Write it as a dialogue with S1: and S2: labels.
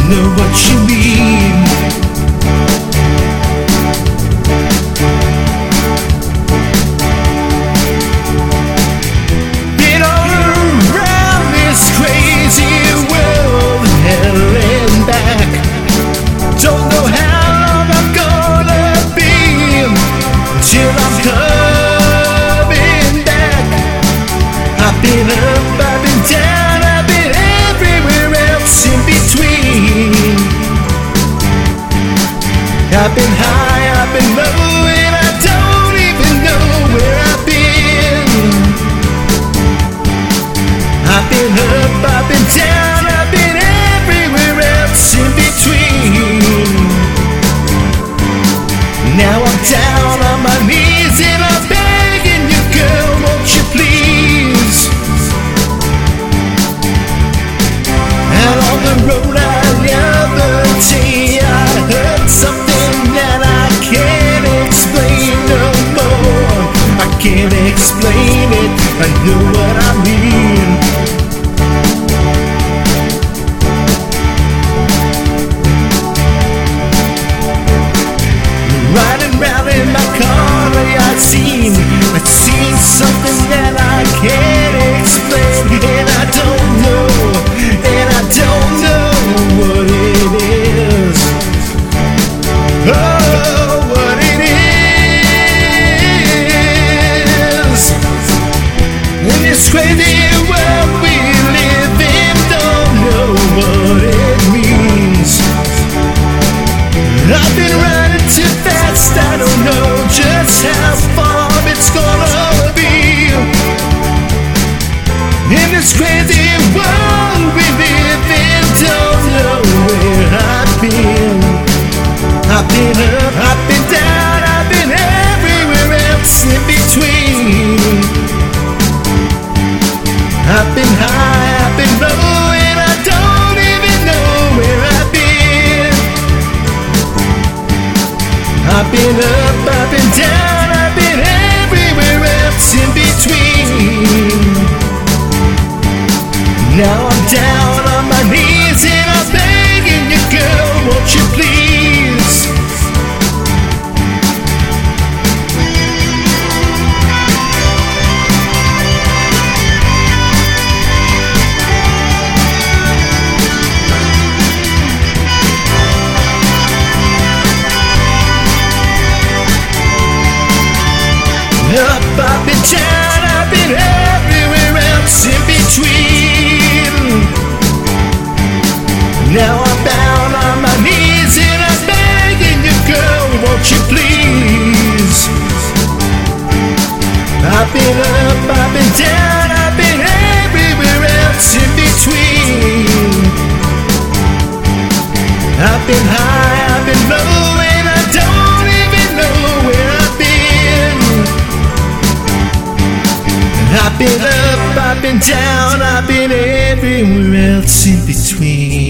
S1: know what you mean. Been all around this crazy world, hell and back. Don't know how long I'm gonna be till I'm coming back. I've been up, I've been down, I've been everywhere else in between. I've been high, I've been low, and I don't even know where I've been. I've been up, I've been down, I've been everywhere else in between. Now I'm down on my knees and I'm begging you, girl, won't you please? Out on the road the other day, I heard something that I can't explain no more. I can't explain it, I know what I mean. Riding round in my car, I've seen something that I can't explain, and I don't know what it is. Oh, what it is. In this crazy world we live in, don't know what it means. I've been running too fast, I don't know just how far it's gonna be. In this crazy world we live in, don't know where I've been. I've been up, I've been down, I've been everywhere else in between. I've been high, I've been low, and I don't even know where I've been. I've been up, I've been down, I've been everywhere else in between. Now I'm down on my knees and I'm begging you, girl, won't you please? Up, I've been down, I've been everywhere else in between. Now I'm down on my knees and I'm begging you, girl, won't you please? I've been up, I've been down, I've been everywhere else in between. I've been high, I've been low, and I don't even know where I've been. I've been up, I've been down, I've been everywhere else in between.